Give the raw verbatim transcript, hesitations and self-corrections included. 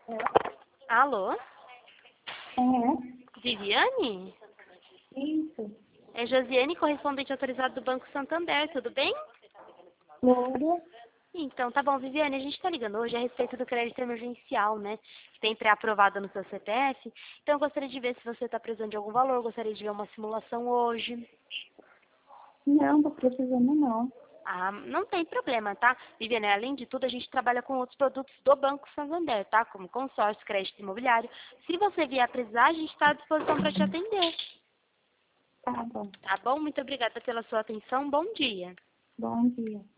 Alô? É, Viviane? isso. É Josiane, correspondente autorizado do Banco Santander, tudo bem? Glória. Então, tá bom, Viviane, a gente tá ligando hoje a respeito do crédito emergencial, né? Que tem pré-aprovado no seu C P F. Então, eu gostaria de ver se você tá precisando de algum valor, gostaria de ver uma simulação hoje. Não, tô precisando não. Ah, não tem problema, tá? Viviane, além de tudo, a gente trabalha com outros produtos do Banco Santander, tá? Como consórcio, crédito imobiliário. Se você vier precisar, a gente está à disposição para te atender. Tá bom. Tá bom? Muito obrigada pela sua atenção. Bom dia. Bom dia.